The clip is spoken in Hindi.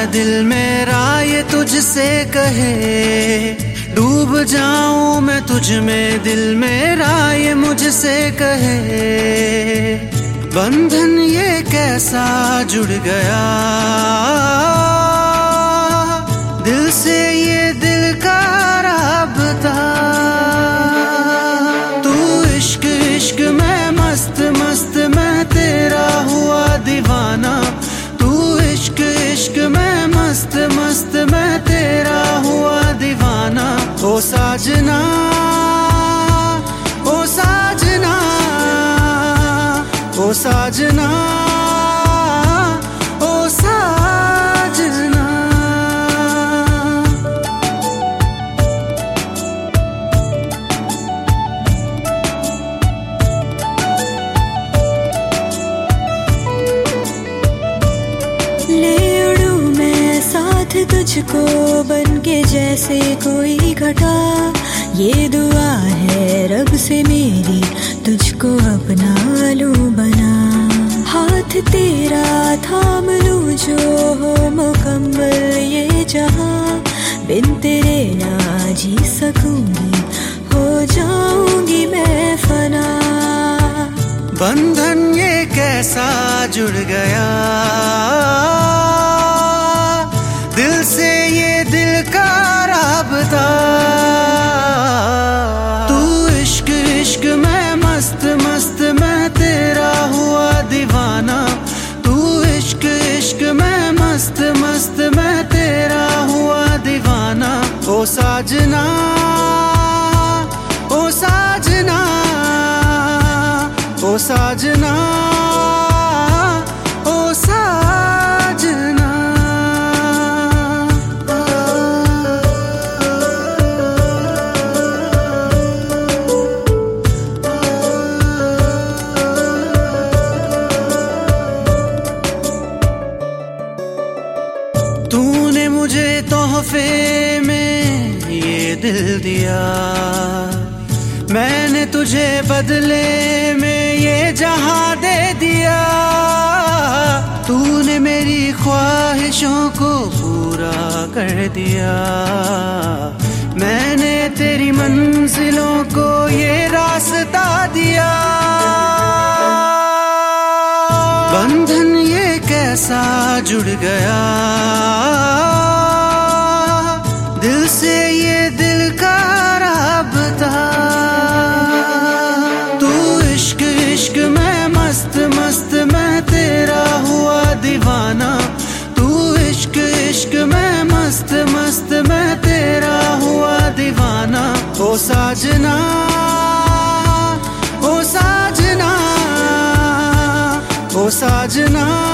दिल मेरा ये तुझसे कहे, डूब जाऊं मैं तुझ में, दिल मेरा ये मुझसे कहे। बंधन ये कैसा जुड़ गया, दिल से ये दिल का राबता। तू इश्क इश्क में मस्त मस्त, मैं तेरा हुआ दीवाना। तू इश्क इश्क में मस्त मस्त, मैं तेरा हुआ दीवाना। ओ साजना, ओ साजना, ओ साजना, ओ साजना। ले उड़ूं मैं साथ तुझको बन के, जैसे कोई घटा। ये दुआ है रब से मेरी, तुझको अपना लूं बना। हाथ तेरा थाम लूं जो हो मुकम्मल ये जहां। बिन तेरे ना जी सकूंगी, हो जाऊंगी मैं फना। बंधन ये कैसा जुड़ गया, दिल से ये दिल का राबता। तू इश्क इश्क में मस्त मस्त, मैं तेरा हुआ दीवाना। तू इश्क इश्क में मस्त मस्त, मैं तेरा हुआ दीवाना। ओ साजना, ओ साजना, ओ साजना, ओ साजना। तूने मुझे तोहफे में ये दिल दिया, मैंने तुझे बदले में ये जहां दे दिया। तूने मेरी ख्वाहिशों को पूरा कर दिया, मैंने तेरी मंजिलों को ये रास्ता दिया। बंधन ये कैसा जुड़ गया, दिल से ये दिल का राबता। तू इश्क इश्क में मस्त मस्त, मैं तेरा हुआ दीवाना। तू इश्क इश्क में मस्त मस्त, मैं तेरा हुआ दीवाना। ओ साजना, ओ साजना, ओ साजना।